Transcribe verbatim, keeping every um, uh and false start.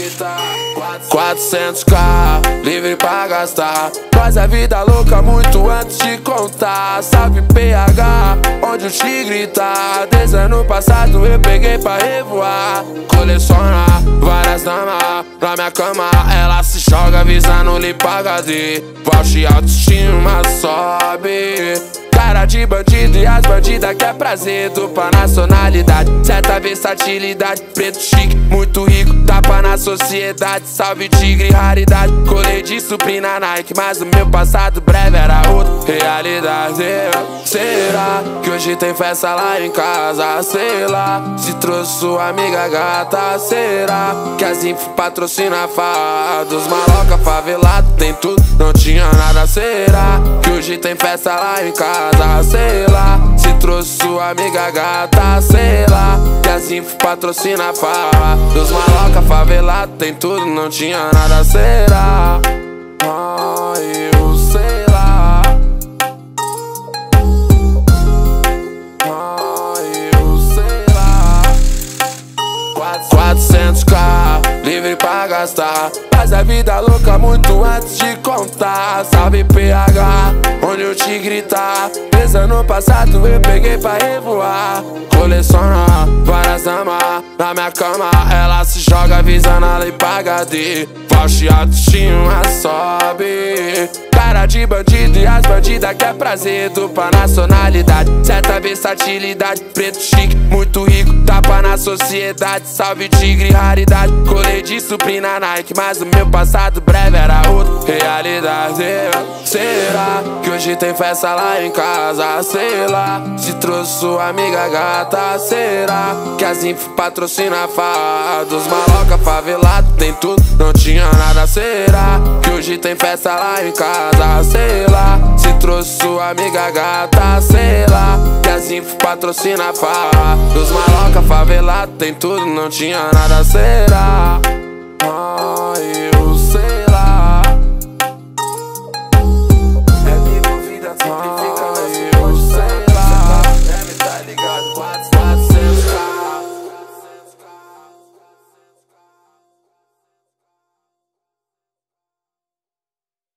Quatrocentos k, livre pra gastar. Faz a vida louca muito antes de contar. Salve P H, onde o tigre tá. Desde ano passado eu peguei pra revoar. Colecionar várias damas na minha cama. Ela se joga visando limpa H D. Baixa autoestima sobe. Cara de bandido e as bandidas quer prazer. Dupla nacionalidade, certa versatilidade. Preto chique, muito rico, tapa na sociedade. Salve tigre, raridade. Colei de suprina Nike, mas o meu passado breve era outra realidade. Será que hoje tem festa lá em casa? Sei lá, se trouxe sua amiga gata. Será que as info patrocina a farra dos maloca favelado? Tem tudo, não tinha nada. Será que hoje tem festa lá em casa? Sei lá, se trouxe sua amiga gata. Sei lá, que as info patrocina a farra dos maloca favelado. Tem tudo, não tinha nada. Será? Ah, eu sei lá. Ah, eu sei lá. Quatrocentos k, livre pra gastar. Faz a vida louca muito antes de contar. Salve P H, onde o tigre tá. Desde ano passado eu peguei pra revoar. Colecionar várias damas na minha cama. Ela se joga visando a limpa H D. Baixa autoestima sobe. Cara de bandido e as bandidas quer prazer. Dupla nacionalidade, certa versatilidade. Preto chique, muito rico, tapa na sociedade. Salve tigre, raridade. Colei de suprina Nike, mas o meu passado breve era outra realidade. Será que hoje tem festa lá em casa? Sei lá, se trouxe sua amiga gata. Será que as info patrocina a farra dos maloca favelado? Tem tudo, não tinha nada. Será que hoje tem festa lá em casa? Sei lá, se trouxe sua amiga gata. Sei lá, que as info patrocina a farra dos maloca favelado. Tem tudo, não tinha nada. Será?